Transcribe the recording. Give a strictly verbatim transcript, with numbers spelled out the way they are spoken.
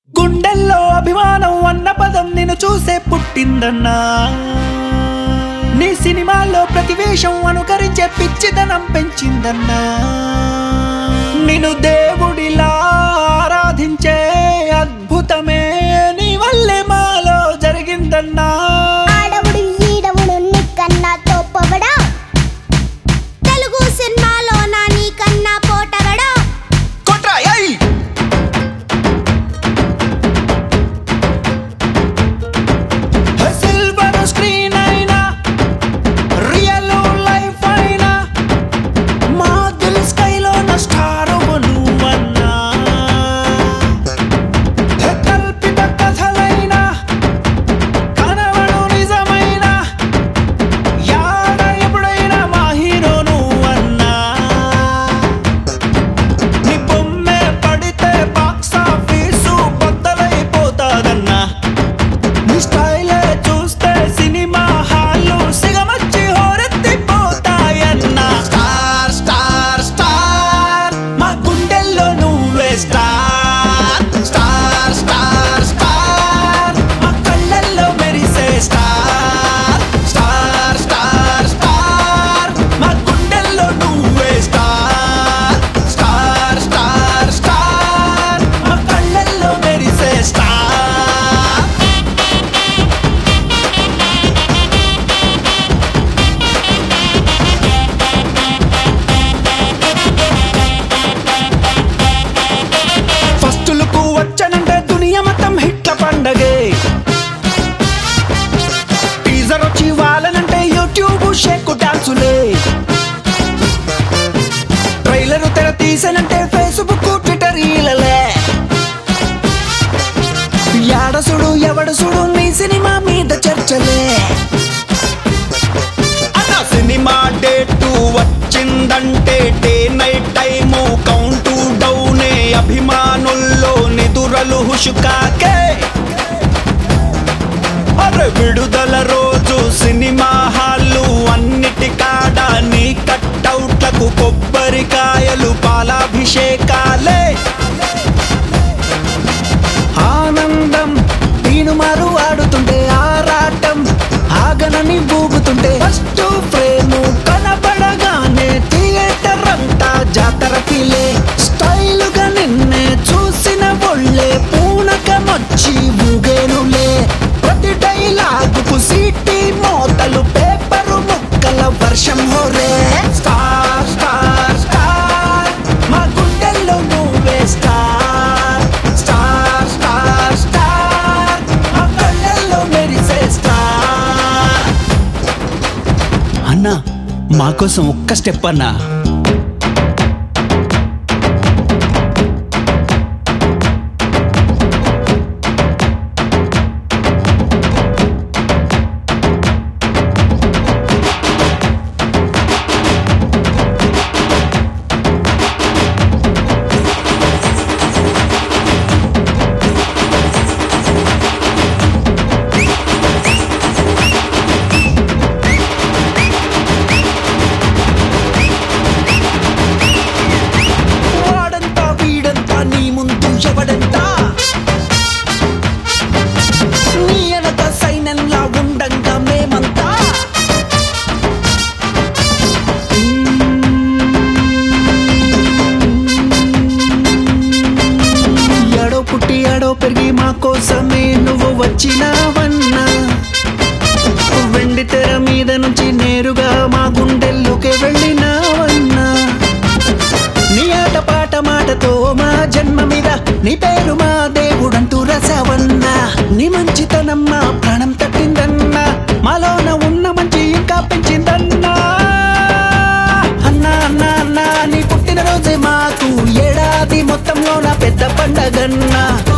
గుండెల్లో అభిమానం అన్న పదం నిన్ను చూసే పుట్టిందన్నా. నీ సినిమాల్లో ప్రతివేషం అనుకరించే పిచ్చిదనం పెంచిందన్నా. నిన్ను దేవుడిలా ఆరాధించే అద్భుతమే నీ వల్లే మాలో జరిగిందన్నా. ఆడవుడు ఈడవుడు నీకన్నా తోపవడా, తెలుగు సినిమాలో నా నీకన్నా పోటగడా. సిల్వర్ స్క్రీన్ అయినా రియల్ లైఫ్ అయినా మా దిల్ స్కైలో నా స్టార్ నువ్వన్నా. కల్పిత కథలైనా కనవడు నిజమైన యాడ ఎప్పుడైనా మా హీరో నువ్వన్నా. నీ బొమ్మే పడితే బాక్స్ ఆఫీసు బద్దలైపోతాదన్నా. నీ స్టైలే చూస్తే సినిమా హాలు సిగమచ్చి హోరెత్తిపోతాయన్నా. స్టార్ స్టార్ స్టార్ మా గుండెల్లో నువ్వే స్టార్. స్టార్ స్టార్ స్టార్ మా కళ్ళల్లో మెరిసే స్టార్. స్టార్ స్టార్ స్టార్ మా గుండెల్లో నువ్వే స్టార్. స్టార్ స్టార్ స్టార్ మా కళ్ళల్లో మెరిసే స్టార్. ఫస్ట్ లుక్ వచ్చనంటే దునియా మొత్తం హిట్ల పండగే. టీజర్ వచ్చి వాళ్ళనంటే యూట్యూబ్ షేక్ డాన్సులే. ట్రైలర్ తెర తీసనంటే ఫేస్బుక్ ట్విట్టర్ ఈలలే. యాడసుడు ఎవడసుడు నీ సినిమా మీద చర్చలే. అన్న సినిమా డేటు వచ్చిందంటే డే నైట్ టైము కౌంటు డౌనే. అభిమానుల్లో నిదురలు హుషుకాకే. అరే విడుదల రోజు సినిమా హాళ్ళు అన్నిటికాడ నీ కట్అవుట్లకు కొబ్బరికాయలు పాలాభిషేకాలే. ఆనందం తీనుమారు ఆడుతుంటే ఆరాటం ఆగనని బూగుతుంటే ఫస్ట్ ఫ్రేము కనబడగానే థియేటర్ అంతా జాతర ఫీలే. స్టైలుగా నిన్నే చూసిన ఒళ్ళే పూనకమొచ్చి ఊగేనులే. ప్రతి డైలాగుకు సీటీ మోతలు పేపరు ముక్కల వర్షం హోరే. స్టార్ స్టార్ స్టార్ మా గుండెల్లో నువ్వే స్టార్. స్టార్ స్టార్ స్టార్ మా కళ్ళల్లో మెరిసే స్టార్. అన్నా మా కోసం ఒక్క స్టెప్ అన్నా. వాడంతా వీడంతా నీ ముందు ఎవడంతా. నీ వెనక సైన్యంలా ఉండంగా మేమంతా. ఎడో పుట్టి ఎడో పెరిగి మా కోసమే నువ్వు వచ్చినావన్నా. వెండి తెర మీద నుంచి నేరుగా మా గుండెల్లోకి వెళ్ళినావన్నా. నీ ఆట పాట మాటతో మా జన్మ మీద నీ పేరు మా దేవుడంటూ రసావన్నా. నీ మంచితనం మా ప్రాణం తట్టిందన్నా. మాలోన ఉన్న మంచి ఇంకా పెంచిందన్నా. అన్నా అన్నా అన్నా నీ పుట్టినరోజే మాకు ఏడాది మొత్తంలో నా పెద్ద పండగన్నా.